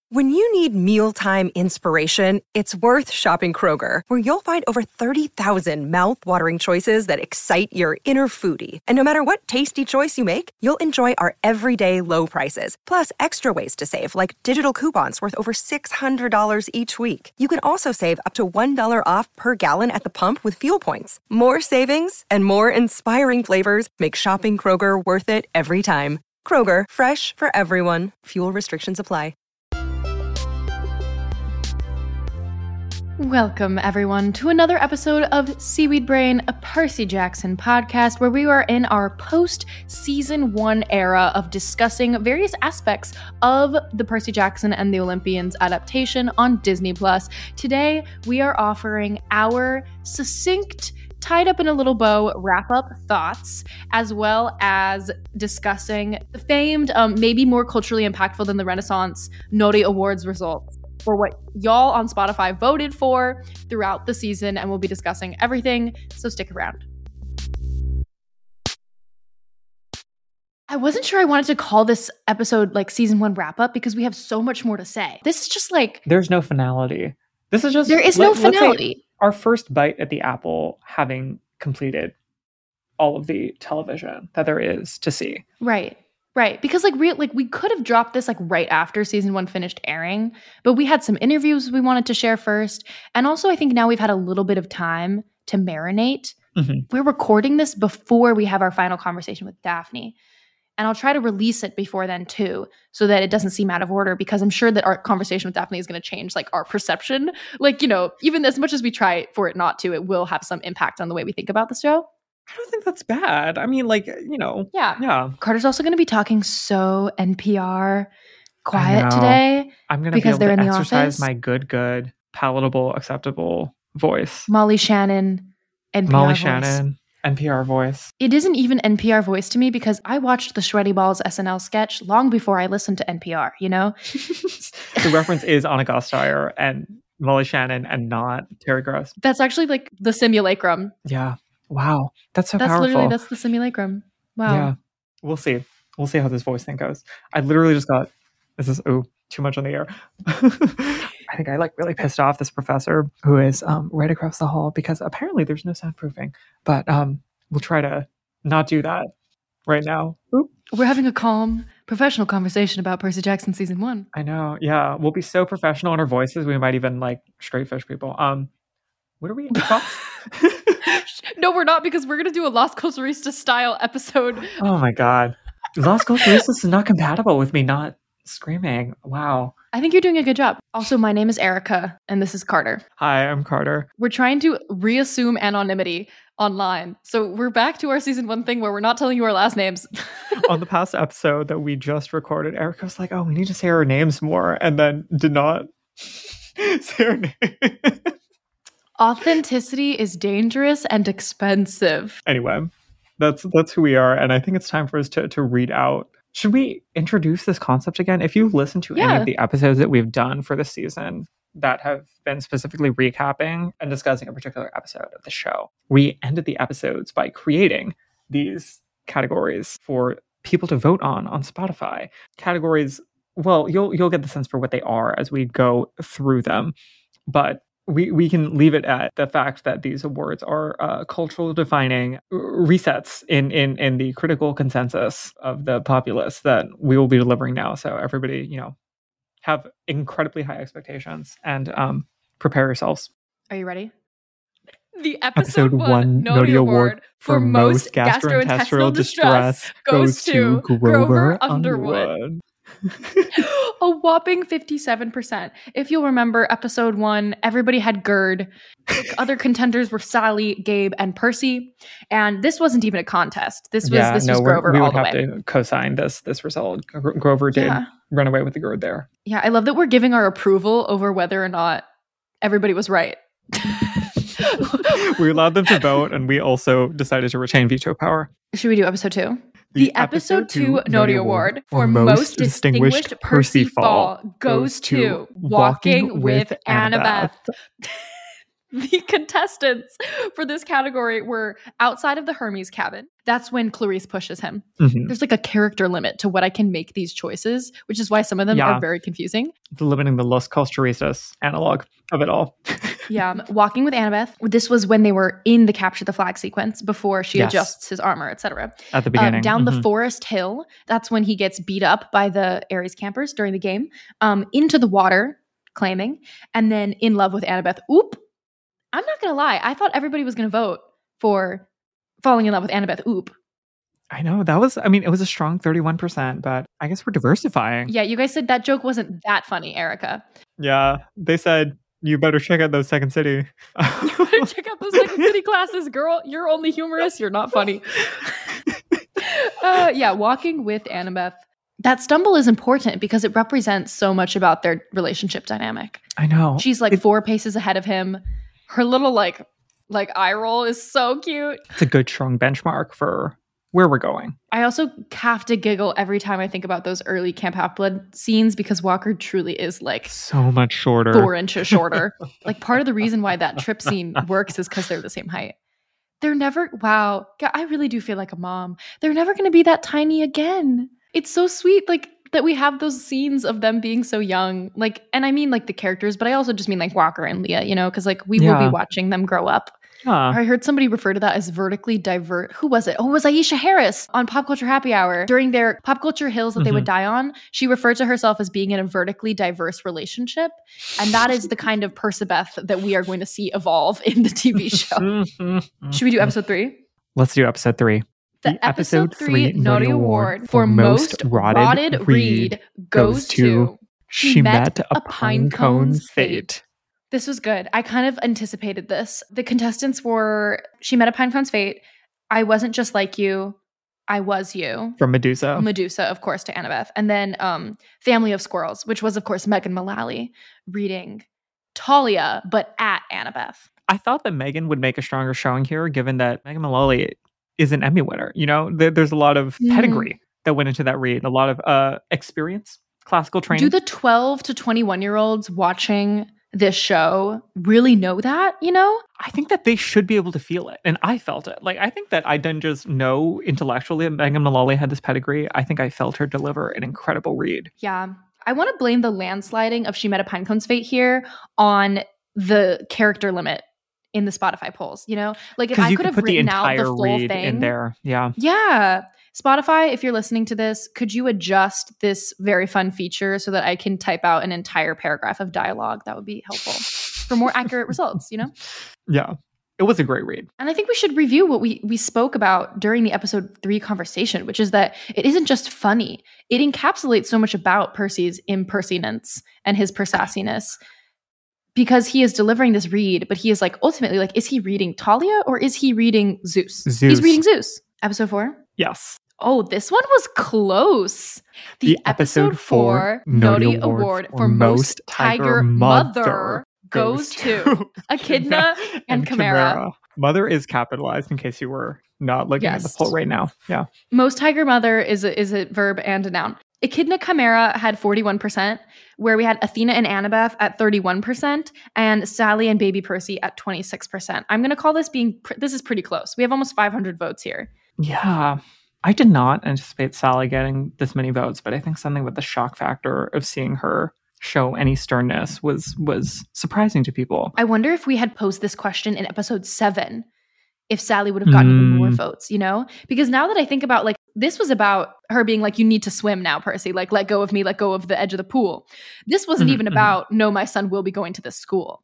When you need mealtime inspiration, it's worth shopping Kroger, where you'll find over 30,000 mouth-watering choices that excite your inner foodie. And no matter what tasty choice you make, you'll enjoy our everyday low prices, plus extra ways to save, like digital coupons worth over $600 each week. You can also save up to $1 off per gallon at the pump with fuel points. More savings and more inspiring flavors make shopping Kroger worth it every time. Kroger, fresh for everyone. Fuel restrictions apply. Welcome, everyone, to another episode of Seaweed Brain, a Percy Jackson podcast where we are in our post-season 1 era of discussing various aspects of the Percy Jackson and the Olympians adaptation on Disney+. Today, we are offering our succinct, tied up in a little bow wrap-up thoughts, as well as discussing the famed, maybe more culturally impactful than the Renaissance Noti Awards results for what y'all on Spotify voted for throughout the season, and we'll be discussing everything, so stick around. I wasn't sure I wanted to call this episode like season 1 wrap-up because we have so much more to say. This is just like... There's no finality. This is just... There is no finality. Our first bite at the apple, having completed all of the television that there is to see. Right, because we could have dropped this like right after season 1 finished airing, but we had some interviews we wanted to share first, and also I think now we've had a little bit of time to marinate. Mm-hmm. We're recording this before we have our final conversation with Daphne, and I'll try to release it before then too, so that it doesn't seem out of order, because I'm sure that our conversation with Daphne is going to change like our perception. Like, you know, even as much as we try for it not to, it will have some impact on the way we think about the show. I don't think that's bad. I mean, like, you know. Yeah. Carter's also going to be talking so NPR quiet today. I'm going to be able to exercise my good, palatable, acceptable voice. Molly Shannon, NPR voice. It isn't even NPR voice to me because I watched the Shreddy Balls SNL sketch long before I listened to NPR, you know? The reference is Anna Gasteyer and Molly Shannon and not Terry Gross. That's actually like the simulacrum. Yeah. Wow. That's so powerful. That's the simulacrum. Wow. Yeah. We'll see. We'll see how this voice thing goes. I literally just got, too much on the air. I think I like really pissed off this professor who is right across the hall because apparently there's no soundproofing. But we'll try to not do that right now. Oop. We're having a calm, professional conversation about Percy Jackson season 1. I know. Yeah. We'll be so professional in our voices. We might even like straight fish people. What are we? No, we're not, because we're going to do a Las Culturistas style episode. Oh my God. Las Culturistas is not compatible with me not screaming. Wow. I think you're doing a good job. Also, my name is Erica, and this is Carter. Hi, I'm Carter. We're trying to reassume anonymity online. So we're back to our season 1 thing where we're not telling you our last names. On the past episode that we just recorded, Erica was like, oh, we need to say our names more, and then did not say our name. Authenticity is dangerous and expensive. Anyway, that's who we are, and I think it's time for us to read out. Should we introduce this concept again? If you listen to any of the episodes that we've done for this season that have been specifically recapping and discussing a particular episode of the show, we ended the episodes by creating these categories for people to vote on Spotify. Categories, well, you'll get the sense for what they are as we go through them, but we can leave it at the fact that these awards are cultural defining resets in the critical consensus of the populace that we will be delivering now. So everybody, you know, have incredibly high expectations and prepare yourselves. Are you ready? The episode 1 Noti Award for most gastrointestinal distress goes to Grover Underwood. A whopping 57%. If you'll remember episode 1, everybody had GERD. Other contenders were Sally, Gabe, and Percy. And this wasn't even a contest. This was Grover all the way. We would have to co-sign this result. Grover did run away with the GERD there. Yeah, I love that we're giving our approval over whether or not everybody was right. We allowed them to vote, and we also decided to retain veto power. Should we do episode 2? The episode 2 Noti Award for most distinguished Percy Fall goes to Walking with Annabeth. The contestants for this category were outside of the Hermes cabin. That's when Clarice pushes him. Mm-hmm. There's like a character limit to what I can make these choices, which is why some of them are very confusing. Limiting the Los Costaristas analog of it all. Yeah. Walking with Annabeth. This was when they were in the capture the flag sequence before she adjusts his armor, etc. At the beginning. Down the forest hill. That's when he gets beat up by the Ares campers during the game. Into the water, claiming. And then in love with Annabeth. Oop. I'm not going to lie. I thought everybody was going to vote for falling in love with Annabeth. Oop. I know. It was a strong 31%, but I guess we're diversifying. Yeah, you guys said that joke wasn't that funny, Erica. Yeah, they said, you better check out those Second City. You better check out those Second City classes, girl. You're only humorous. You're not funny. Yeah, walking with Annabeth. That stumble is important because it represents so much about their relationship dynamic. I know. She's like 4 paces ahead of him. Her little like eye roll is so cute. It's a good strong benchmark for where we're going. I also have to giggle every time I think about those early Camp Half-Blood scenes because Walker truly is like so much shorter. 4 inches shorter. Like part of the reason why that trip scene works is because they're the same height. They're never, wow. God, I really do feel like a mom. They're never going to be that tiny again. It's so sweet. Like that we have those scenes of them being so young, like, and I mean like the characters, but I also just mean like Walker and Leah, you know, because like we will be watching them grow up. I heard somebody refer to that as vertically diverse. Who was it? Oh, it was Aisha Harris on Pop Culture Happy Hour. During their pop culture hills that they would die on, she referred to herself as being in a vertically diverse relationship. And that is the kind of Persebeth that we are going to see evolve in the TV show. Should we do episode 3? Let's do episode 3. The episode 3 Naughty Award for most rotted read goes to She Met a Pinecone's Fate. This was good. I kind of anticipated this. The contestants were She Met a Pinecone's Fate, I Wasn't Just Like You, I Was You. From Medusa. Medusa, of course, to Annabeth. And then Family of Squirrels, which was, of course, Megan Mullally reading Talia, but at Annabeth. I thought that Megan would make a stronger showing here, given that Megan Mullally is an Emmy winner. You know, there's a lot of pedigree that went into that read, a lot of experience, classical training. Do the 12 to 21-year-olds watching this show really know that, you know? I think that they should be able to feel it. And I felt it. Like, I think that I didn't just know intellectually that Megan Mullally had this pedigree. I think I felt her deliver an incredible read. Yeah. I want to blame the landsliding of She Met a Pinecone's Fate here on the character limit in the Spotify polls, you know? Like if I could have written out the full thing in there. Yeah. Yeah. Spotify, if you're listening to this, could you adjust this very fun feature so that I can type out an entire paragraph of dialogue? That would be helpful for more accurate results, you know? Yeah. It was a great read. And I think we should review what we spoke about during the episode 3 conversation, which is that it isn't just funny. It encapsulates so much about Percy's impersonance and his persassiness. Because he is delivering this read, but he is like, ultimately, like, is he reading Talia or is he reading Zeus? He's reading Zeus. Episode 4? Yes. Oh, this one was close. The episode 4 Naughty Award for most Tiger Mother goes to Echidna and Chimera. Mother is capitalized in case you were not looking at the poll right now. Yeah. Most Tiger Mother is a verb and a noun. Echidna Chimera had 41%, where we had Athena and Annabeth at 31%, and Sally and Baby Percy at 26%. I'm going to call this this is pretty close. We have almost 500 votes here. Yeah. I did not anticipate Sally getting this many votes, but I think something with the shock factor of seeing her show any sternness was surprising to people. I wonder if we had posed this question in episode 7, if Sally would have gotten even more votes, you know? Because now that I think about, like, this was about her being like, you need to swim now, Percy. Like, let go of me, let go of the edge of the pool. This wasn't even about, no, my son will be going to this school.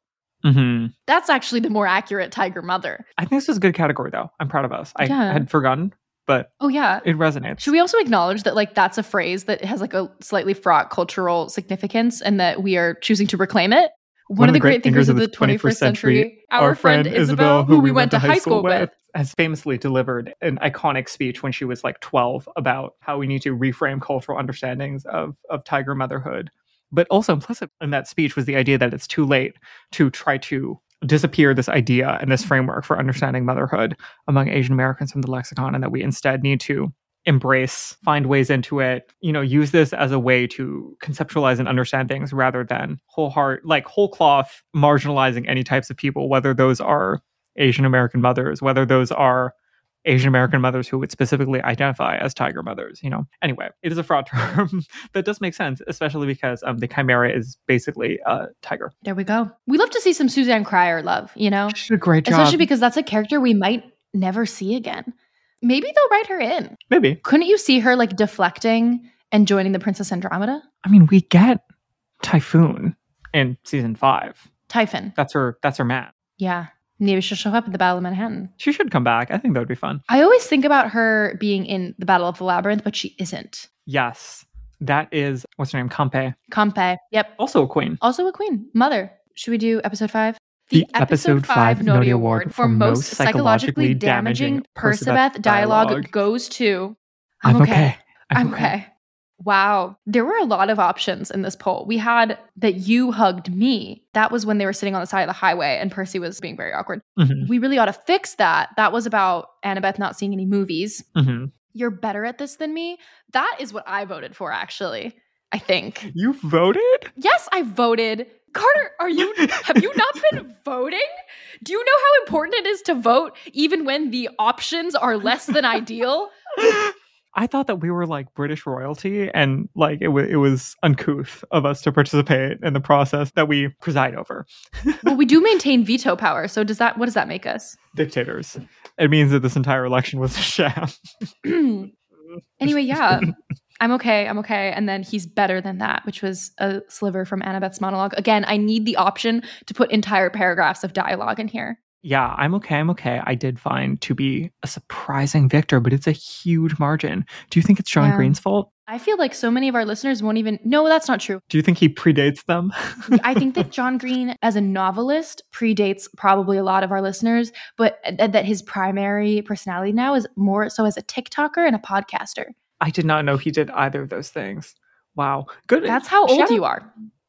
That's actually the more accurate Tiger Mother. I think this was a good category, though. I'm proud of us. I had forgotten, but it resonates. Should we also acknowledge that, like, that's a phrase that has, like, a slightly fraught cultural significance and that we are choosing to reclaim it? One of the great thinkers of the 21st century, our friend Isabel, who we went to high school with, has famously delivered an iconic speech when she was like 12 about how we need to reframe cultural understandings of tiger motherhood. But also implicit in that speech was the idea that it's too late to try to disappear this idea and this framework for understanding motherhood among Asian Americans from the lexicon, and that we instead need to embrace, find ways into it, use this as a way to conceptualize and understand things rather than whole cloth marginalizing any types of people, whether those are Asian American mothers, whether those are Asian American mothers who would specifically identify as tiger mothers, Anyway, it is a fraud term that does make sense, especially because the Chimera is basically a tiger. There we go. We love to see some Suzanne Cryer love, She did a great job. Especially because that's a character we might never see again. Maybe they'll write her in. Maybe. Couldn't you see her like deflecting and joining the Princess Andromeda? I mean, we get Typhoon in season 5. Typhon. That's her man. Yeah. Maybe she'll show up at the Battle of Manhattan. She should come back. I think that would be fun. I always think about her being in the Battle of the Labyrinth, but she isn't. Yes. That is, what's her name? Campe. Campe. Yep. Also a queen. Also a queen. Mother. Should we do episode 5? The episode 5 Noti Award for most psychologically damaging Persebeth dialogue goes to... I'm okay. I'm okay. Wow. There were a lot of options in this poll. We had that you hugged me. That was when they were sitting on the side of the highway and Percy was being very awkward. Mm-hmm. We really ought to fix that. That was about Annabeth not seeing any movies. Mm-hmm. You're better at this than me. That is what I voted for, actually. I think. You voted? Yes, I voted. Carter, have you not been voting? Do you know how important it is to vote even when the options are less than ideal? I thought that we were like British royalty and like it was uncouth of us to participate in the process that we preside over. Well, we do maintain veto power. So what does that make us? Dictators. It means that this entire election was a sham. Anyway, yeah. I'm okay. And then he's better than that, which was a sliver from Annabeth's monologue. Again, I need the option to put entire paragraphs of dialogue in here. Yeah, I'm okay. I did find to be a surprising victor, but it's a huge margin. Do you think it's John Green's fault? I feel like so many of our listeners won't even... No, that's not true. Do you think he predates them? I think that John Green, as a novelist, predates probably a lot of our listeners, but that his primary personality now is more so as a TikToker and a podcaster. I did not know he did either of those things. Wow. Good. That's how old you are.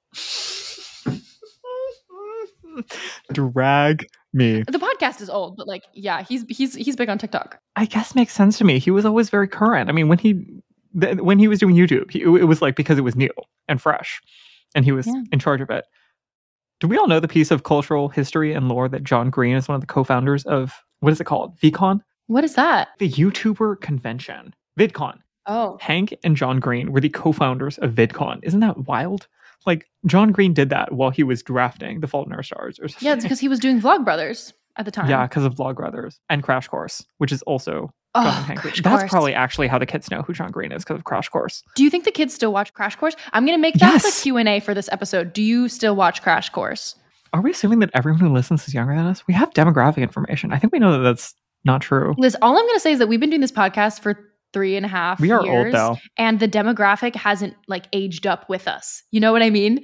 Drag me. The podcast is old, but he's big on TikTok. I guess makes sense to me. He was always very current. I mean, when he was doing YouTube, it was like because it was new and fresh, and he was in charge of it. Do we all know the piece of cultural history and lore that John Green is one of the co-founders of, what is it called? VidCon? What is that? The YouTuber convention. VidCon. Oh. Hank and John Green were the co-founders of VidCon. Isn't that wild? Like, John Green did that while he was drafting The Fault in Our Stars or something. Yeah, it's because he was doing Vlogbrothers at the time. Yeah, because of Vlogbrothers and Crash Course, which is also John and Hank Green. That's probably actually how the kids know who John Green is, because of Crash Course. Do you think the kids still watch Crash Course? I'm going to make that the Q&A for this episode. Do you still watch Crash Course? Are we assuming that everyone who listens is younger than us? We have demographic information. I think we know that that's not true. Liz, all I'm going to say is that we've been doing this podcast for 3.5 years. We are old, though. And the demographic hasn't aged up with us. You know what I mean?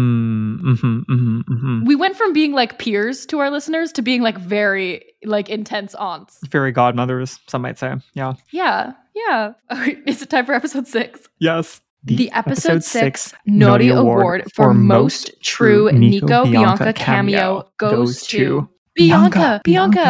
We went from being like peers to our listeners to being like very intense aunts. Fairy godmothers, some might say. Yeah. Yeah. Yeah. Is it time for episode 6? Yes. The episode 6 Noti Award for most true Nico Bianca cameo goes to Bianca.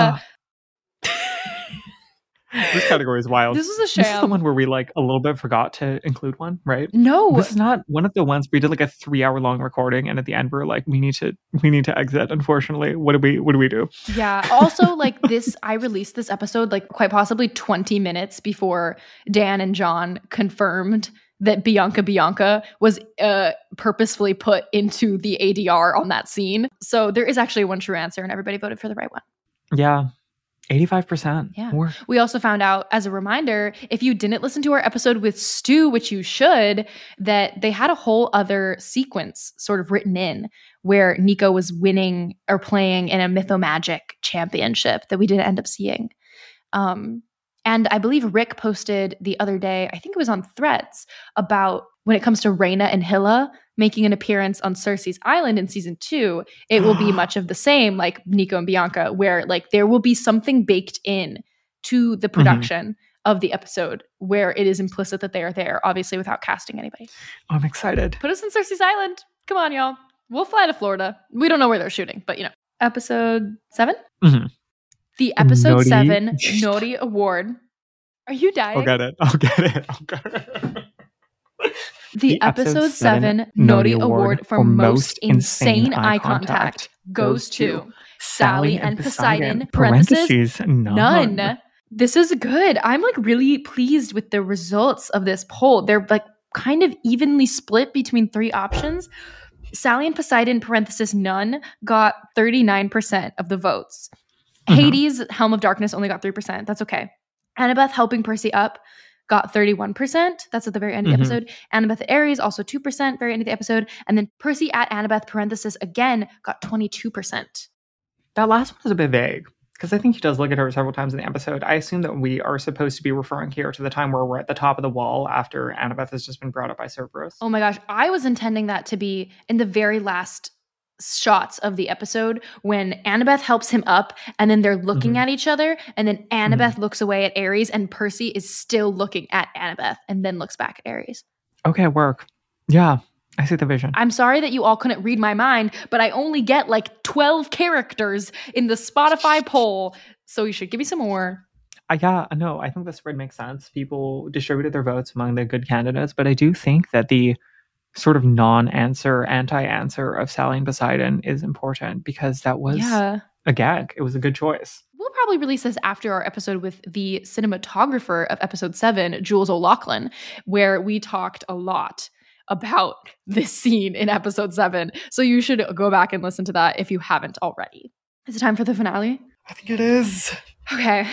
This category is wild. This is a sham. This is the one where we a little bit forgot to include one, right? No. This is not one of the ones we did a 3-hour long recording, and at the end we're like, we need to exit, unfortunately. What do we do? Yeah. Also, I released this episode quite possibly 20 minutes before Dan and John confirmed that Bianca was purposefully put into the ADR on that scene. So there is actually one true answer, and everybody voted for the right one. Yeah. 85%. Yeah. We also found out, as a reminder, if you didn't listen to our episode with Stu, which you should, that they had a whole other sequence sort of written in where Nico was winning or playing in a Mythomagic championship that we didn't end up seeing. And I believe Rick posted the other day, I think it was on Threads, about when it comes to Rhaena and Hilla making an appearance on Cersei's Island in season 2, it will be much of the same like Nico and Bianca, where there will be something baked in to the production of the episode where it is implicit that they are there, obviously without casting anybody. I'm excited. Put us in Cersei's Island. Come on, y'all. We'll fly to Florida. We don't know where they're shooting, but Episode 7? Mm-hmm. The episode 7 Noti Award Are you dying? I'll get it. The episode 7 Nori Award for most insane eye contact goes to Sally and Poseidon, parentheses, none. This is good. I'm like really pleased with the results of this poll. They're like kind of evenly split between 3 options. Sally and Poseidon, parentheses, none, got 39% of the votes. Hades, Helm of Darkness, only got 3%. That's okay. Annabeth helping Percy up got 31%. That's at the very end of the episode. Annabeth Ares, also 2%, very end of the episode. And then Percy at Annabeth, parenthesis, again, got 22%. That last one is a bit vague, because I think he does look at her several times in the episode. I assume that we are supposed to be referring here to the time where we're at the top of the wall after Annabeth has just been brought up by Cerberus. Oh my gosh. I was intending that to be in the very last shots of the episode when Annabeth helps him up and then they're looking at each other and then Annabeth looks away at Ares and Percy is still looking at Annabeth and then looks back at Ares. Okay, work. Yeah, I see the vision. I'm sorry that you all couldn't read my mind, but I only get like 12 characters in the Spotify poll, so you should give me some more. No, I think the spread makes sense. People distributed their votes among the good candidates, but I do think that the sort of non-answer, anti-answer of Sally and Poseidon is important because that was a gag. It was a good choice. We'll probably release this after our episode with the cinematographer of episode 7, Jules O'Loughlin, where we talked a lot about this scene in episode 7. So you should go back and listen to that if you haven't already. Is it time for the finale? I think it is. Okay.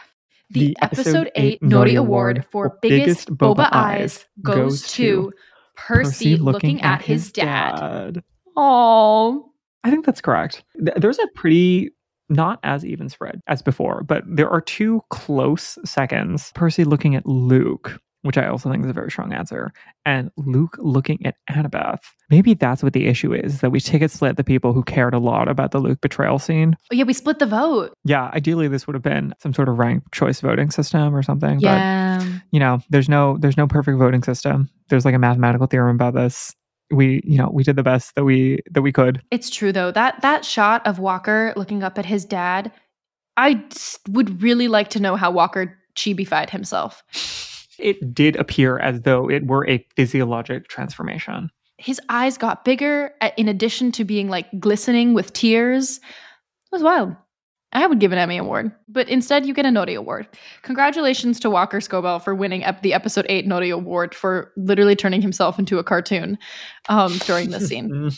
The episode 8 Nori Award for biggest boba eyes goes to Percy looking at his dad. Aww. I think that's correct. There's a pretty not as even spread as before, but there are 2 close seconds. Percy looking at Luke, which I also think is a very strong answer, and Luke looking at Annabeth. Maybe that's what the issue is, that we ticket split the people who cared a lot about the Luke betrayal scene. Oh yeah, we split the vote. Yeah, ideally this would have been some sort of ranked choice voting system or something. Yeah. But, there's no perfect voting system. There's like a mathematical theorem about this. We did the best that we could. It's true though. That shot of Walker looking up at his dad, I would really like to know how Walker chibi-fied himself. It did appear as though it were a physiologic transformation. His eyes got bigger in addition to being like glistening with tears. It was wild. I would give an Emmy award, but instead you get a Nori Award. Congratulations to Walker Scobell for winning the episode 8 Nori Award for literally turning himself into a cartoon during this scene.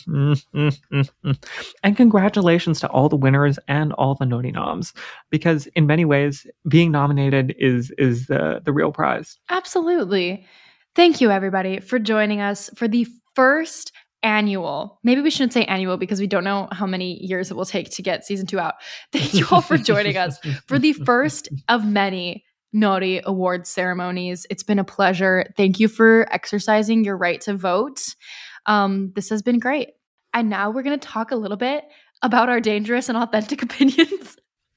And congratulations to all the winners and all the Nori noms, because in many ways, being nominated is the real prize. Absolutely. Thank you, everybody, for joining us for the first annual. Maybe we shouldn't say annual because we don't know how many years it will take to get season 2 out. Thank you all for joining us for the first of many Nori Award ceremonies. It's been a pleasure. Thank you for exercising your right to vote. This has been great. And now we're going to talk a little bit about our dangerous and authentic opinions.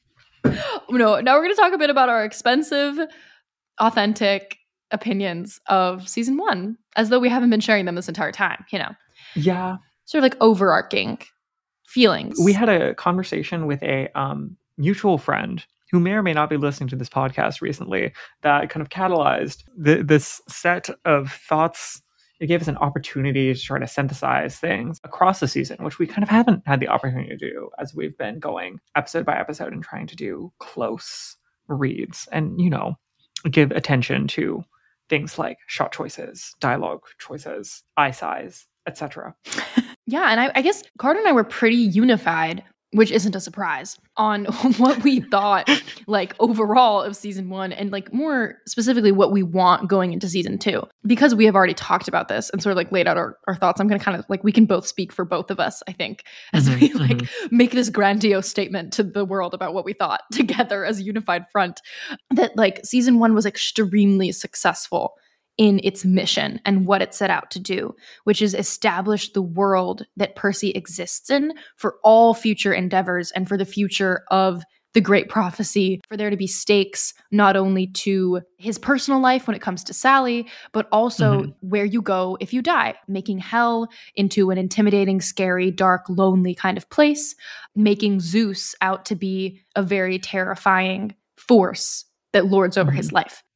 Now we're going to talk a bit about our expensive, authentic opinions of season 1, as though we haven't been sharing them this entire time, Yeah. Sort of like overarching feelings. We had a conversation with a mutual friend who may or may not be listening to this podcast recently that kind of catalyzed this set of thoughts. It gave us an opportunity to try to synthesize things across the season, which we kind of haven't had the opportunity to do as we've been going episode by episode and trying to do close reads and, give attention to things like shot choices, dialogue choices, eye size, etc. Yeah, and I guess Carter and I were pretty unified, which isn't a surprise, on what we thought like overall of season 1 and like more specifically what we want going into season 2. Because we have already talked about this and sort of like laid out our thoughts, I'm going to kind of like, we can both speak for both of us, I think, as we like make this grandiose statement to the world about what we thought together as a unified front, that like season 1 was extremely successful in its mission and what it set out to do, which is establish the world that Percy exists in for all future endeavors and for the future of the Great Prophecy, for there to be stakes not only to his personal life when it comes to Sally, but also where you go if you die, making hell into an intimidating, scary, dark, lonely kind of place, making Zeus out to be a very terrifying force that lords over his life.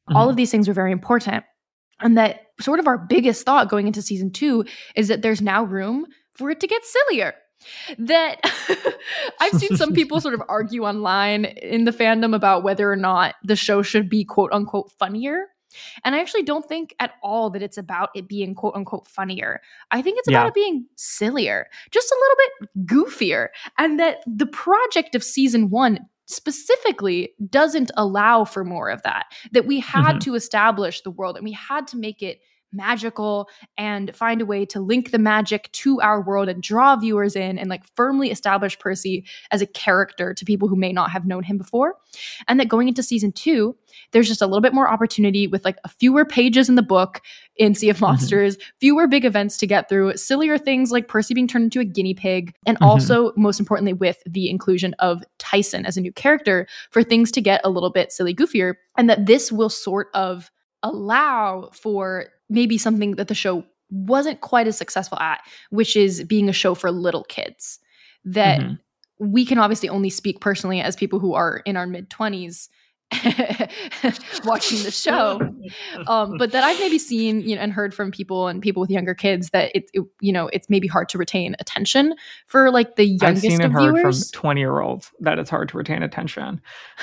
All of these things are very important. And that sort of our biggest thought going into season 2 is that there's now room for it to get sillier. That I've seen some people sort of argue online in the fandom about whether or not the show should be quote unquote funnier. And I actually don't think at all that it's about it being quote unquote funnier. I think it's about it being sillier, just a little bit goofier. And that the project of season 1 specifically doesn't allow for more of that. That we had to establish the world and we had to make it magical and find a way to link the magic to our world and draw viewers in and like firmly establish Percy as a character to people who may not have known him before. And that going into season 2, there's just a little bit more opportunity with like a fewer pages in the book in Sea of Monsters, fewer big events to get through, sillier things like Percy being turned into a guinea pig, and also most importantly with the inclusion of Tyson as a new character for things to get a little bit silly goofier. And that this will sort of allow for maybe something that the show wasn't quite as successful at, which is being a show for little kids. That we can obviously only speak personally as people who are in our mid-20s watching the show, but that I've maybe seen, you know, and heard from people and people with younger kids that it's maybe hard to retain attention for like the youngest I've seen and of heard viewers. from 20-year-olds that it's hard to retain attention.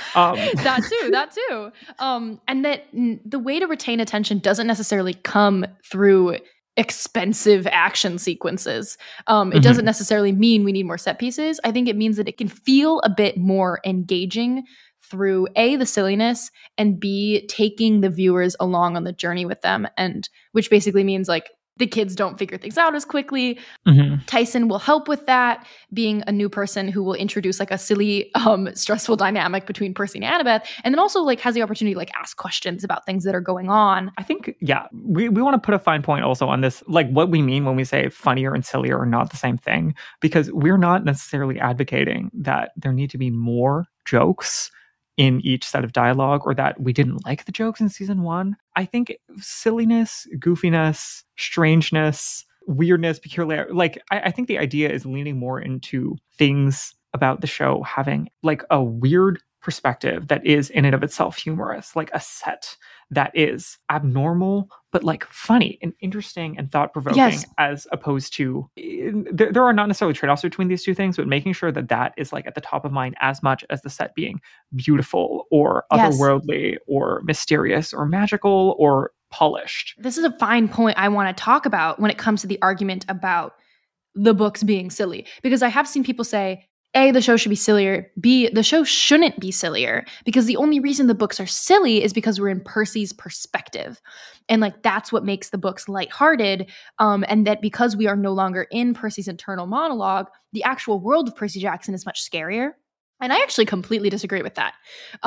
That too. And that the way to retain attention doesn't necessarily come through expensive action sequences. It doesn't necessarily mean we need more set pieces. I think it means that it can feel a bit more engaging through A, the silliness, and B, taking the viewers along on the journey with them, and which basically means like the kids don't figure things out as quickly. Tyson will help with that, being a new person who will introduce like a silly, stressful dynamic between Percy and Annabeth, and then also like has the opportunity to like ask questions about things that are going on. I think, we want to put a fine point also on this, like what we mean when we say funnier and sillier are not the same thing, because we're not necessarily advocating that there need to be more jokes in each set of dialogue, or that we didn't like the jokes in season 1. I think silliness, goofiness, strangeness, weirdness, peculiar, like I think the idea is leaning more into things about the show having like a weird perspective that is in and of itself humorous, like a set that is abnormal but like funny and interesting and thought-provoking, as opposed to there are not necessarily trade-offs between these two things, but making sure that that is like at the top of mind as much as the set being beautiful or otherworldly or mysterious or magical or polished. This is a fine point I want to talk about when it comes to the argument about the books being silly, because I have seen people say, A, the show should be sillier. B, the show shouldn't be sillier, because the only reason the books are silly is because we're in Percy's perspective. And like, that's what makes the books lighthearted. And that because we are no longer in Percy's internal monologue, the actual world of Percy Jackson is much scarier. And I actually completely disagree with that.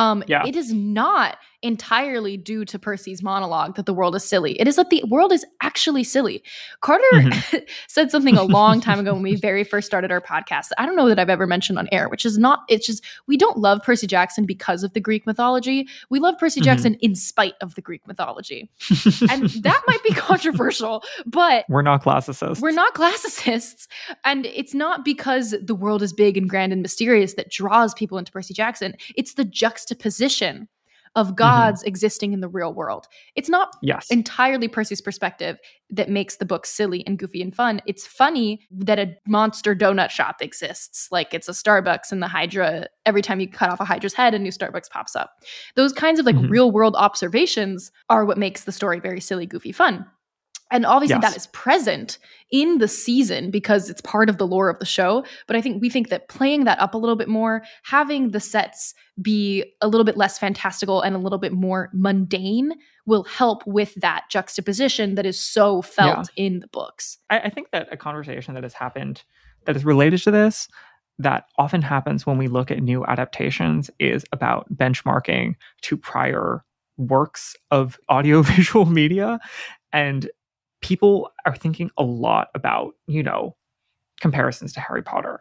It is not entirely due to Percy's monologue that the world is silly. It is that the world is actually silly. Carter said something a long time ago when we very first started our podcast. I don't know that I've ever mentioned on air, which is not, it's just, we don't love Percy Jackson because of the Greek mythology. We love Percy Jackson in spite of the Greek mythology. And that might be controversial, but we're not classicists. We're not classicists. And it's not because the world is big and grand and mysterious that draws people into Percy Jackson. It's the juxtaposition of gods existing in the real world. It's not entirely Percy's perspective that makes the book silly and goofy and fun. It's funny that a monster donut shop exists. Like it's a Starbucks and the Hydra, every time you cut off a Hydra's head, a new Starbucks pops up. Those kinds of like real world observations are what makes the story very silly, goofy, fun. And obviously that is present in the season because it's part of the lore of the show. But we think that playing that up a little bit more, having the sets be a little bit less fantastical and a little bit more mundane will help with that juxtaposition that is so felt in the books. I think that a conversation that has happened that is related to this, that often happens when we look at new adaptations, is about benchmarking to prior works of audiovisual media. And people are thinking a lot about, comparisons to Harry Potter.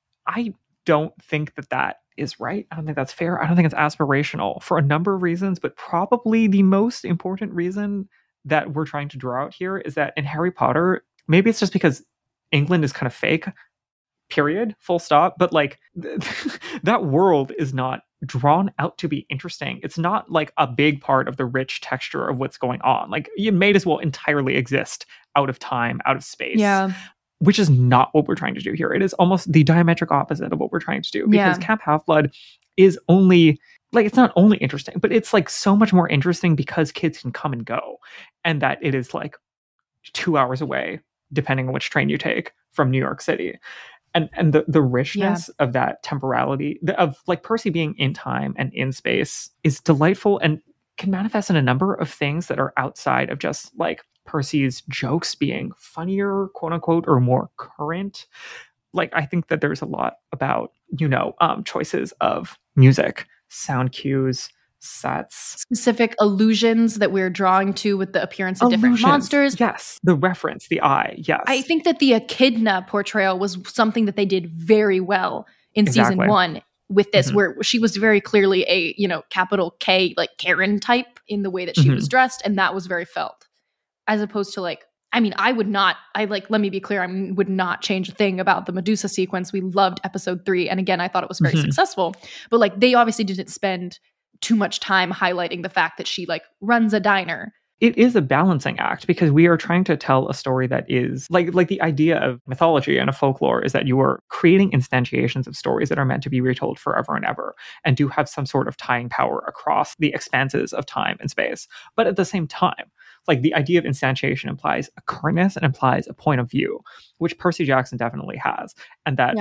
I don't think that is right. I don't think that's fair. I don't think it's aspirational for a number of reasons, but probably the most important reason that we're trying to draw out here is that in Harry Potter, maybe it's just because England is kind of fake, period, full stop, but like that world is not drawn out to be interesting. It's not like a big part of the rich texture of what's going on. Like, you may as well entirely exist out of time, out of space. Yeah. Which is not what we're trying to do here. It is almost the diametric opposite of what we're trying to do, because Camp Half-Blood is only, like, it's not only interesting, but it's like so much more interesting because kids can come and go, and that it is like 2 hours away, depending on which train you take, from New York City. And the richness of that temporality, of like Percy being in time and in space, is delightful and can manifest in a number of things that are outside of just like Percy's jokes being funnier, quote unquote, or more current. Like, I think that there's a lot about, choices of music, sound cues, sets, specific allusions that we're drawing to with the appearance of different monsters. Yes, the reference, the eye. Yes, I think that the Echidna portrayal was something that they did very well in season 1 with this, where she was very clearly a capital K, like Karen type in the way that she was dressed, and that was very felt. As opposed to like, I mean, let me be clear, I would not change a thing about the Medusa sequence. We loved episode 3, and again, I thought it was very successful. But like, they obviously didn't spend too much time highlighting the fact that she like runs a diner. It is a balancing act, because we are trying to tell a story that is like the idea of mythology and of folklore is that you are creating instantiations of stories that are meant to be retold forever and ever, and do have some sort of tying power across the expanses of time and space. But at the same time, like, the idea of instantiation implies a currentness and implies a point of view, which Percy Jackson definitely has. And that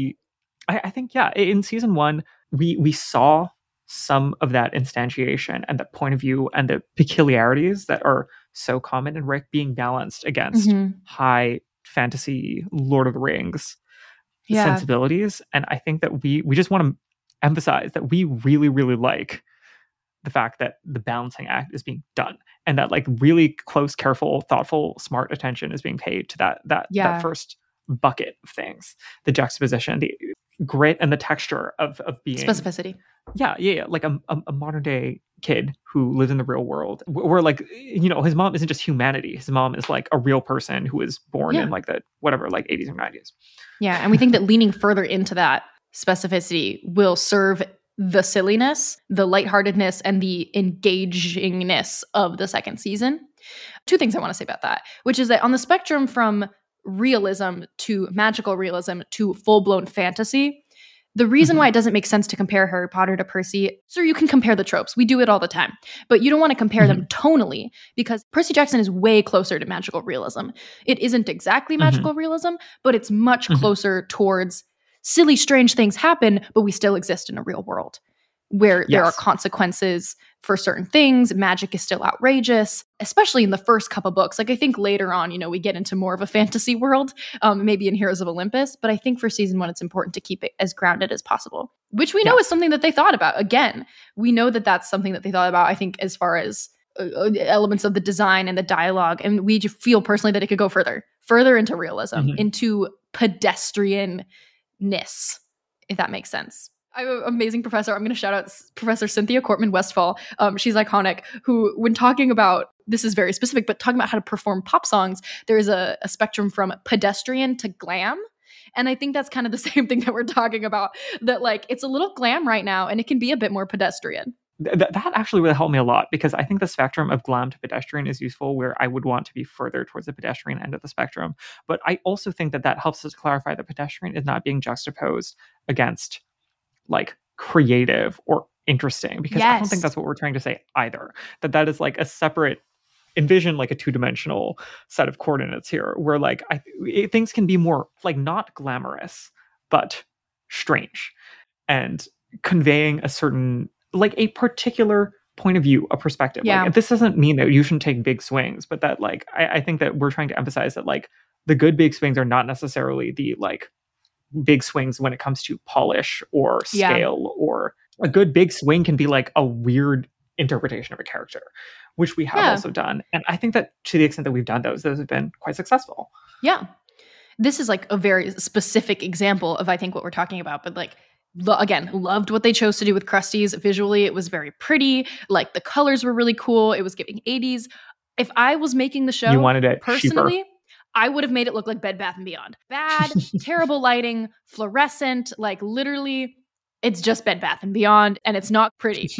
I think, in season 1, we saw some of that instantiation and that point of view and the peculiarities that are so common in Rick being balanced against high fantasy Lord of the Rings sensibilities. And I think that we just want to emphasize that we really, really like the fact that the balancing act is being done, and that like really close, careful, thoughtful, smart attention is being paid to that first bucket of things, the juxtaposition, the grit, and the texture of being specificity. Yeah. Like a modern day kid who lives in the real world, where like, his mom isn't just humanity. His mom is like a real person who was born in like the 80s or 90s. Yeah. And we think that leaning further into that specificity will serve the silliness, the lightheartedness, and the engagingness of the second season. 2 things I want to say about that, which is that on the spectrum from realism to magical realism to full-blown fantasy, the reason why it doesn't make sense to compare Harry Potter to Percy, so you can compare the tropes. We do it all the time. But you don't want to compare them tonally, because Percy Jackson is way closer to magical realism. It isn't exactly magical realism, but it's much closer towards silly, strange things happen, but we still exist in a real world where there are consequences for certain things. Magic is still outrageous, especially in the first couple books. Like, I think later on, we get into more of a fantasy world, maybe in Heroes of Olympus. But I think for season 1, it's important to keep it as grounded as possible, which we know is something that they thought about. Again, we know that that's something that they thought about, I think, as far as elements of the design and the dialogue. And we feel personally that it could go further into realism, into pedestrian-ness, if that makes sense. I have an amazing professor. I'm going to shout out Professor Cynthia Cortman Westphal. She's iconic, who, when talking about, this is very specific, but talking about how to perform pop songs, there is a spectrum from pedestrian to glam. And I think that's kind of the same thing that we're talking about, that like, it's a little glam right now, and it can be a bit more pedestrian. That actually really helped me a lot, because I think the spectrum of glam to pedestrian is useful, where I would want to be further towards the pedestrian end of the spectrum. But I also think that helps us clarify that pedestrian is not being juxtaposed against like creative or interesting, because I don't think that's what we're trying to say either. That is like a separate, envision like a 2-dimensional set of coordinates here, where like things can be more like not glamorous, but strange, and conveying a certain, like a particular point of view, a perspective. Like, this doesn't mean that you shouldn't take big swings, but that like, I think that we're trying to emphasize that like the good big swings are not necessarily the like big swings when it comes to polish or scale, or a good big swing can be like a weird interpretation of a character, which we have also done. And I think that to the extent that we've done those have been quite successful. Yeah. This is like a very specific example of, I think, what we're talking about. But like, again, loved what they chose to do with Krusty's. Visually, it was very pretty. Like, the colors were really cool. It was giving 80s. If I was making the show, you wanted it personally, cheaper. I would have made it look like Bed Bath & Beyond. Bad, terrible lighting, fluorescent, like literally It's just Bed Bath & Beyond, and it's not pretty.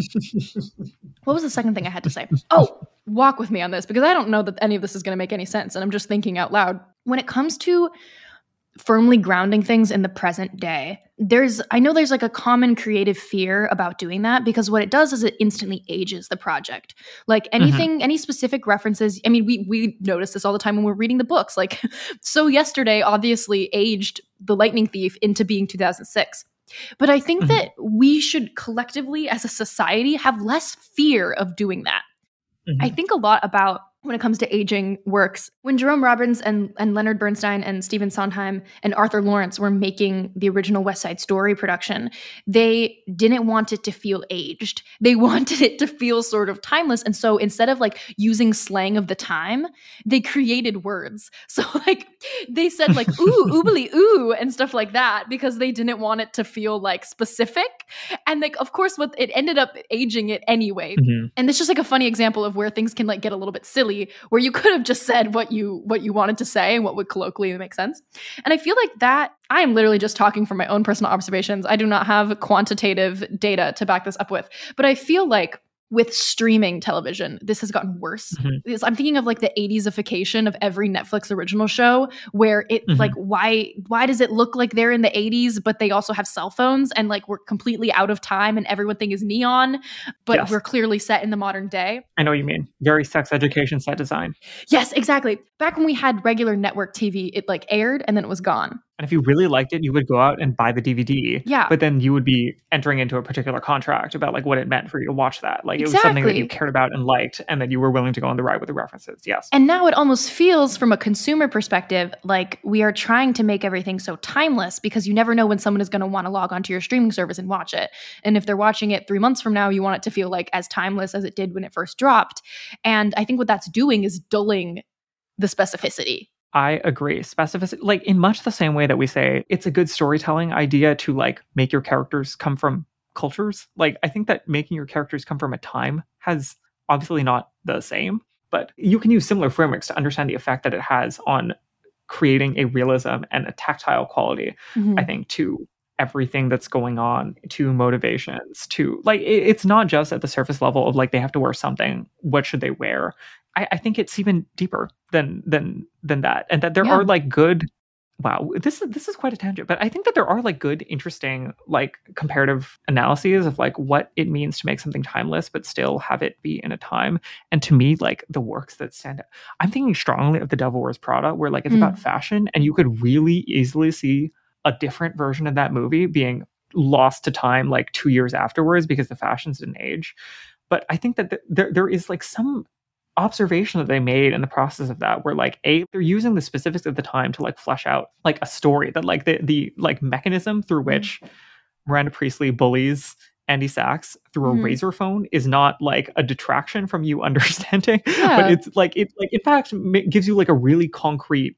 What was the second thing I had to say? Oh, walk with me on this, because I don't know that any of this is going to make any sense, and I'm just thinking out loud. When it comes to firmly grounding things in the present day, I know there's like a common creative fear about doing that, because what it does is it instantly ages the project. Like anything, any specific references. I mean, we notice this all the time when we're reading the books. Like, So Yesterday obviously aged The Lightning Thief into being 2006. But I think that we should collectively as a society have less fear of doing that. I think a lot about when it comes to aging works. When Jerome Robbins and Leonard Bernstein and Stephen Sondheim and Arthur Lawrence were making the original West Side Story production, they didn't want it to feel aged. They wanted it to feel sort of timeless. And so instead of like using slang of the time, they created words. So like they said like, ooh, oobly ooh, and stuff like that, because they didn't want it to feel like specific. And like, of course, what it ended up aging it anyway. And it's just like a funny example of where things can like get a little bit silly, where you could have just said what you wanted to say and what would colloquially make sense. And I feel like that I am literally just talking from my own personal observations. I do not have quantitative data to back this up with, but I feel like with streaming television, this has gotten worse. I'm thinking of like the 80s-ification of every Netflix original show, where it like, why does it look like they're in the 80s, but they also have cell phones, and like we're completely out of time and everything is neon, but we're clearly set in the modern day. I know what you mean. Very sex education set design. Yes, exactly. Back when we had regular network TV, it like aired and then it was gone. And if you really liked it, you would go out and buy the DVD. Yeah. But then you would be entering into a particular contract about like what it meant for you to watch that. Like it was something that you cared about and liked, and that you were willing to go on the ride with the references. Yes. And now it almost feels from a consumer perspective like we are trying to make everything so timeless, because you never know when someone is going to want to log onto your streaming service and watch it. And if they're watching it 3 months from now, you want it to feel like as timeless as it did when it first dropped. And I think what that's doing is dulling the specificity. I agree. Specificity, like in much the same way that we say it's a good storytelling idea to like make your characters come from cultures. Like I think that making your characters come from a time has obviously not the same, but you can use similar frameworks to understand the effect that it has on creating a realism and a tactile quality, I think, to everything that's going on, to motivations, to like it's not just at the surface level of like they have to wear something. What should they wear? I think it's even deeper than that, and that there are like good. Wow, this is quite a tangent, but I think that there are like good, interesting, like comparative analyses of like what it means to make something timeless but still have it be in a time. And to me, like the works that stand out, I'm thinking strongly of The Devil Wears Prada, where like it's about fashion, and you could really easily see a different version of that movie being lost to time like 2 years afterwards because the fashions didn't age. But I think that there is like some observation that they made in the process of that, where like they're using the specifics of the time to like flesh out like a story that like the like mechanism through which Miranda Priestley bullies Andy Sachs through a razor phone is not like a detraction from you understanding, but it's like it like in fact gives you like a really concrete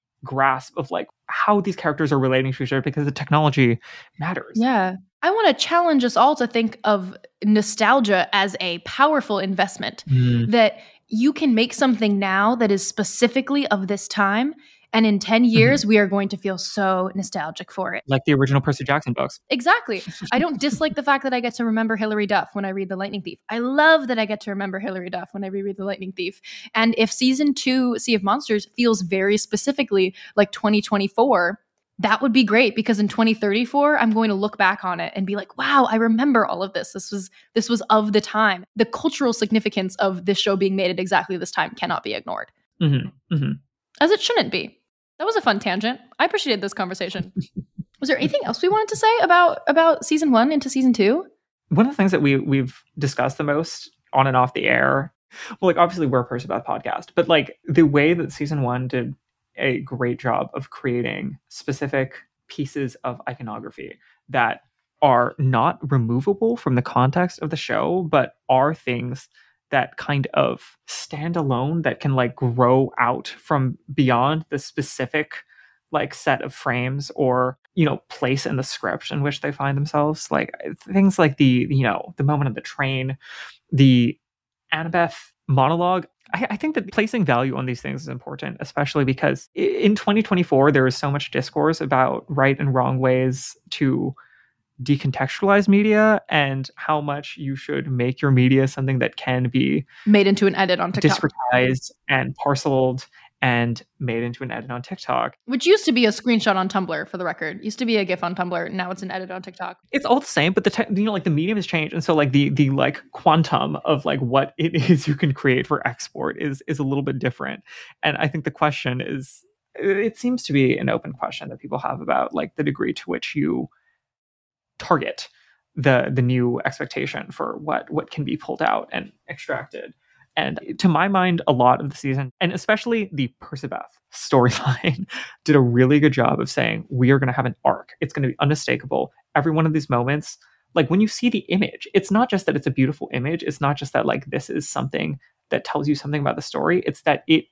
grasp of like how these characters are relating to each other, because the technology matters. Yeah. I want to challenge us all to think of nostalgia as a powerful investment, that you can make something now that is specifically of this time, and in 10 years, we are going to feel so nostalgic for it. Like the original Percy Jackson books. Exactly. I don't dislike the fact that I get to remember Hilary Duff when I read The Lightning Thief. I love that I get to remember Hilary Duff when I reread The Lightning Thief. And if season 2, Sea of Monsters, feels very specifically like 2024, that would be great, because in 2034, I'm going to look back on it and be like, wow, I remember all of this. This was of the time. The cultural significance of this show being made at exactly this time cannot be ignored. As it shouldn't be. That was a fun tangent. I appreciated this conversation. Was there anything else we wanted to say about season 1 into season 2? One of the things that we've discussed the most on and off the air, well, like obviously we're a Percy Bath podcast, but like the way that season 1 did a great job of creating specific pieces of iconography that are not removable from the context of the show, but are things that kind of stand alone, that can like grow out from beyond the specific like set of frames or, you know, place in the script in which they find themselves. Like things like the moment of the train, the Annabeth monologue. I think that placing value on these things is important, especially because in 2024, there is so much discourse about right and wrong ways to decontextualize media and how much you should make your media something that can be made into an edit on TikTok, discretized and parceled and made into an edit on TikTok. Which used to be a screenshot on Tumblr, for the record. Used to be a GIF on Tumblr. Now it's an edit on TikTok. It's all the same, but the medium has changed. And so like the like quantum of like what it is you can create for export is a little bit different. And I think the question is, it seems to be an open question that people have about like the degree to which you target the new expectation for what can be pulled out and extracted. And to my mind, a lot of the season, and especially the Persebeth storyline, did a really good job of saying, we are going to have an arc. It's going to be unmistakable. Every one of these moments, like when you see the image, it's not just that it's a beautiful image. It's not just that like this is something that tells you something about the story. It's that it,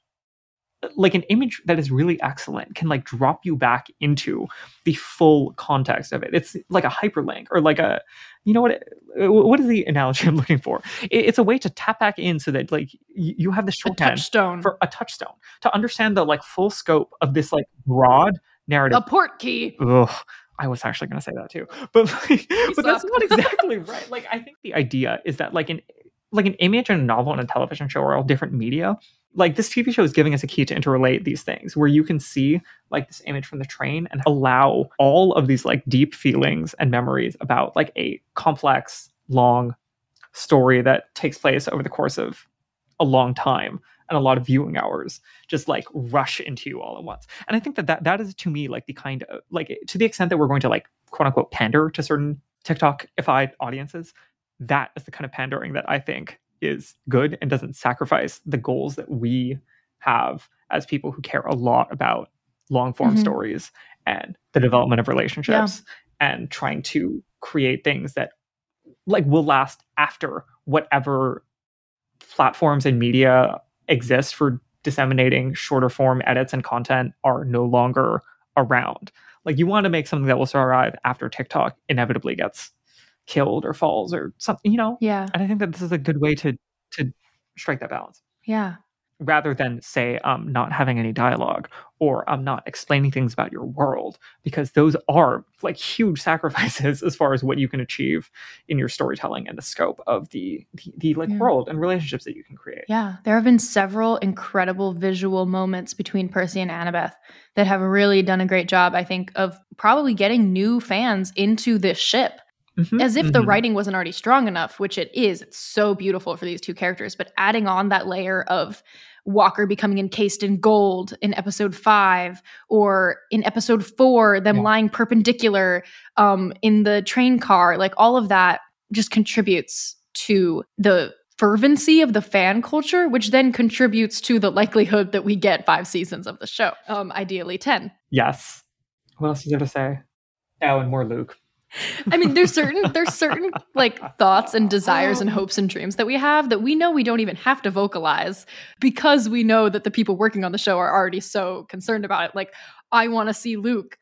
like an image that is really excellent can like drop you back into the full context of it. It's like a hyperlink or like a, you know what is the analogy I'm looking for? It's a way to tap back in so that like you have the shorthand for a touchstone to understand the like full scope of this like broad narrative. A port key. Ugh, I was actually going to say that too, but that's not exactly right. Like I think the idea is that like an image and a novel and a television show are all different media. Like this TV show is giving us a key to interrelate these things where you can see like this image from the train and allow all of these like deep feelings and memories about like a complex, long story that takes place over the course of a long time and a lot of viewing hours just like rush into you all at once. And I think that is to me like the kind of like, to the extent that we're going to like quote unquote pander to certain TikTok-ified audiences, that is the kind of pandering that I think is good and doesn't sacrifice the goals that we have as people who care a lot about long form stories and the development of relationships and trying to create things that like will last after whatever platforms and media exist for disseminating shorter form edits and content are no longer around. Like you want to make something that will survive after TikTok inevitably gets killed or falls or something, you know? Yeah. And I think that this is a good way to strike that balance. Yeah. Rather than say, not having any dialogue or not explaining things about your world, because those are like huge sacrifices as far as what you can achieve in your storytelling and the scope of the like world and relationships that you can create. Yeah. There have been several incredible visual moments between Percy and Annabeth that have really done a great job, I think, of probably getting new fans into this ship. As if the writing wasn't already strong enough, which it is. It's so beautiful for these two characters, but adding on that layer of Walker becoming encased in gold in episode 5, or in episode 4, them lying perpendicular in the train car, like all of that just contributes to the fervency of the fan culture, which then contributes to the likelihood that we get 5 seasons of the show, ideally 10. Yes. What else is there to say? Oh, and more Luke. I mean, there's certain like thoughts and desires and hopes and dreams that we have that we know we don't even have to vocalize because we know that the people working on the show are already so concerned about it. Like, I want to see Luke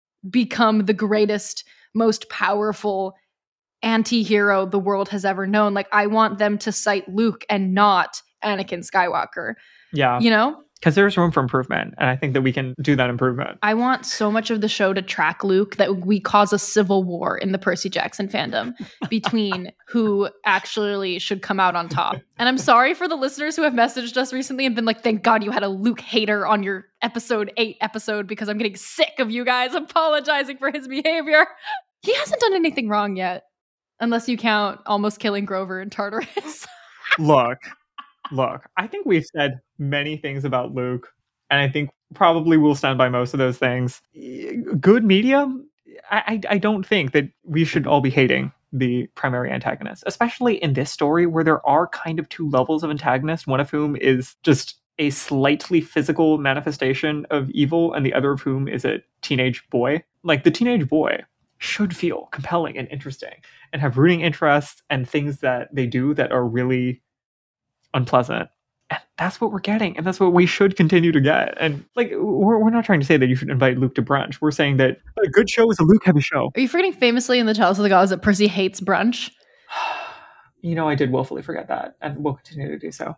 become the greatest, most powerful anti-hero the world has ever known. Like, I want them to cite Luke and not Anakin Skywalker. Yeah. You know? Because there's room for improvement, and I think that we can do that improvement. I want so much of the show to track Luke that we cause a civil war in the Percy Jackson fandom between who actually should come out on top. And I'm sorry for the listeners who have messaged us recently and been like, thank God you had a Luke hater on your episode 8 episode, because I'm getting sick of you guys apologizing for his behavior. He hasn't done anything wrong yet, unless you count almost killing Grover in Tartarus. Look, I think we've said many things about Luke, and I think probably we'll stand by most of those things. Good medium, I don't think that we should all be hating the primary antagonist, especially in this story where there are kind of 2 levels of antagonist, one of whom is just a slightly physical manifestation of evil, and the other of whom is a teenage boy. Like, the teenage boy should feel compelling and interesting and have rooting interests and things that they do that are really unpleasant, and that's what we're getting, and that's what we should continue to get. And like, we're not trying to say that you should invite Luke to brunch. We're saying that a good show is a Luke heavy show. Are you forgetting famously in the Chalice of the Gods that Percy hates brunch? You know, I did willfully forget that, and we'll continue to do so.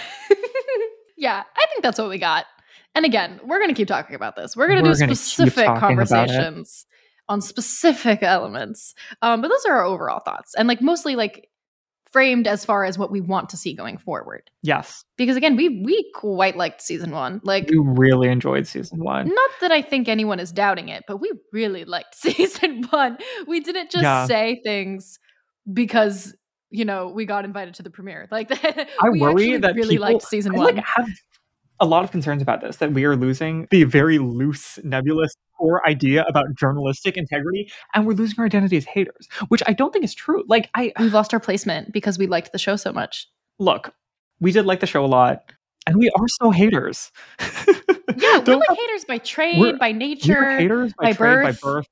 Yeah, I think that's what we got. And again, we're going to keep talking about this. We're going to do specific conversations on specific elements. But those are our overall thoughts, and like mostly like framed as far as what we want to see going forward. Yes. Because again, we quite liked season 1. Like, we really enjoyed season 1. Not that I think anyone is doubting it, but we really liked season 1. We didn't just say things because, you know, we got invited to the premiere. Like, I worry that really people, liked season 1. Like, have a lot of concerns about this, that we are losing the very loose, nebulous core idea about journalistic integrity, and we're losing our identity as haters, which I don't think is true. Like, we've lost our placement because we liked the show so much. Look, we did like the show a lot, and we are still haters. Yeah, we're like haters by trade, by nature, we're haters by trade, birth. by birth.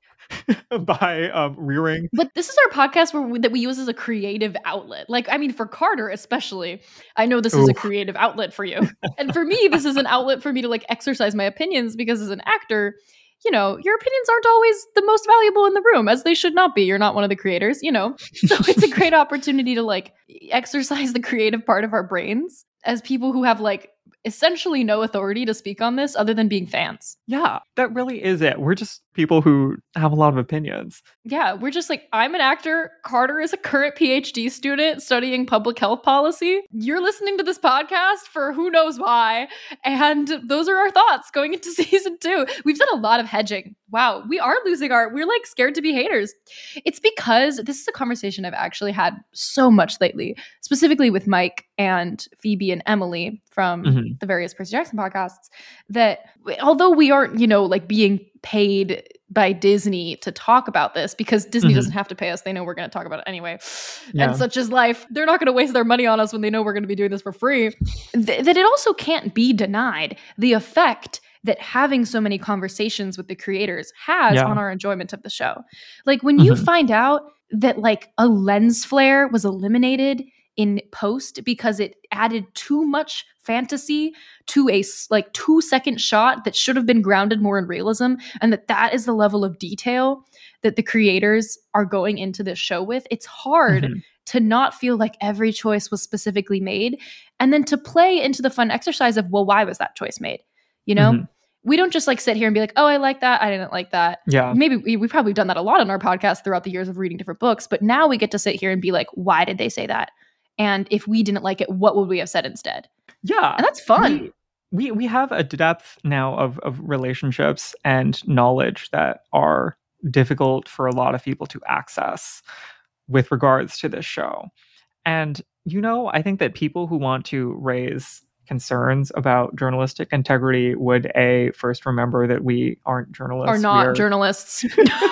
By rearing. But this is our podcast that we use as a creative outlet. Like, I mean, for Carter especially, I know this is a creative outlet for you. And for me, this is an outlet for me to like exercise my opinions, because as an actor, you know, your opinions aren't always the most valuable in the room, as they should not be. You're not one of the creators, you know. So it's a great opportunity to like exercise the creative part of our brains as people who have like essentially no authority to speak on this other than being fans. Yeah, that really is it. We're just people who have a lot of opinions. Yeah, we're just like, I'm an actor. Carter is a current PhD student studying public health policy. You're listening to this podcast for who knows why. And those are our thoughts going into season 2. We've done a lot of hedging. Wow, we're like scared to be haters. It's because this is a conversation I've actually had so much lately, specifically with Mike and Phoebe and Emily from the various Percy Jackson podcasts, that although we aren't, you know, like being paid by Disney to talk about this, because Disney doesn't have to pay us. They know we're going to talk about it anyway. And such is life. They're not going to waste their money on us when they know we're going to be doing this for free. That it also can't be denied the effect that having so many conversations with the creators has on our enjoyment of the show. Like when you find out that like a lens flare was eliminated in post because it added too much fantasy to a like 2-second shot that should have been grounded more in realism, and that is the level of detail that the creators are going into this show with, it's hard to not feel like every choice was specifically made, and then to play into the fun exercise of, well, why was that choice made? You know? We don't just like sit here and be like, oh, I like that, I didn't like that. Yeah. Maybe we've probably done that a lot on our podcast throughout the years of reading different books, but now we get to sit here and be like, why did they say that? And if we didn't like it, what would we have said instead? Yeah. And that's fun. We have a depth now of relationships and knowledge that are difficult for a lot of people to access with regards to this show. And, you know, I think that people who want to raise concerns about journalistic integrity would first remember that we aren't journalists. Are not journalists.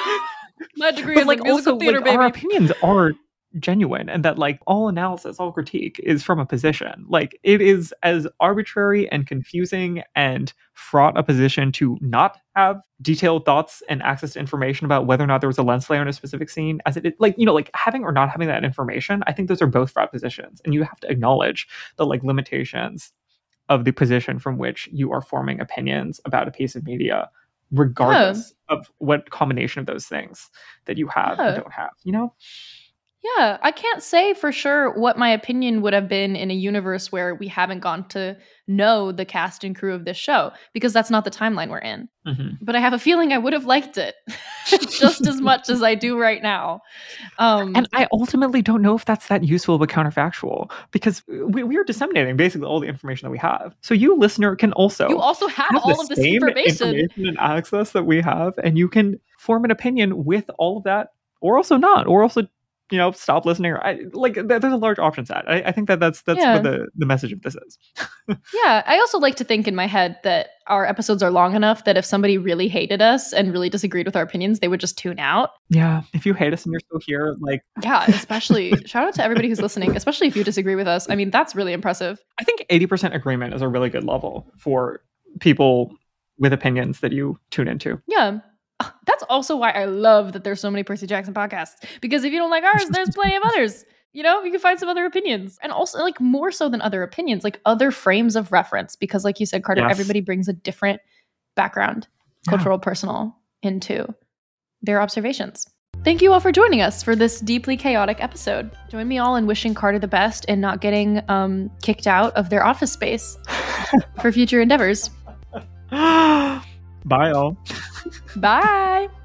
My degree is like musical also, theater, like, baby. Our opinions are genuine, and that like all analysis, all critique is from a position. Like it is as arbitrary and confusing and fraught a position to not have detailed thoughts and access to information about whether or not there was a lens flare in a specific scene as it is, like, you know, like having or not having that information. I think those are both fraught positions, and you have to acknowledge the like limitations of the position from which you are forming opinions about a piece of media, regardless of what combination of those things that you have or don't have, you know? Yeah, I can't say for sure what my opinion would have been in a universe where we haven't gone to know the cast and crew of this show, because that's not the timeline we're in. But I have a feeling I would have liked it just as much as I do right now. And I ultimately don't know if that's that useful but counterfactual, because we are disseminating basically all the information that we have. So you, listener, can also have all of this information and access that we have, and you can form an opinion with all of that, or also not, or also, you know, stop listening. There's a large option set. I think that's what the message of this is. Yeah, I also like to think in my head that our episodes are long enough that if somebody really hated us and really disagreed with our opinions, they would just tune out. Yeah, if you hate us and you're still here, like... Yeah, especially, shout out to everybody who's listening, especially if you disagree with us. I mean, that's really impressive. I think 80% agreement is a really good level for people with opinions that you tune into. Yeah. That's also why I love that there's so many Percy Jackson podcasts, because if you don't like ours, there's plenty of others. You know, you can find some other opinions, and also like more so than other opinions, like other frames of reference, because like you said, Carter, everybody brings a different background, cultural, personal, into their observations. Thank you all for joining us for this deeply chaotic episode. Join me all in wishing Carter the best and not getting kicked out of their office space for future endeavors. Bye all. Bye.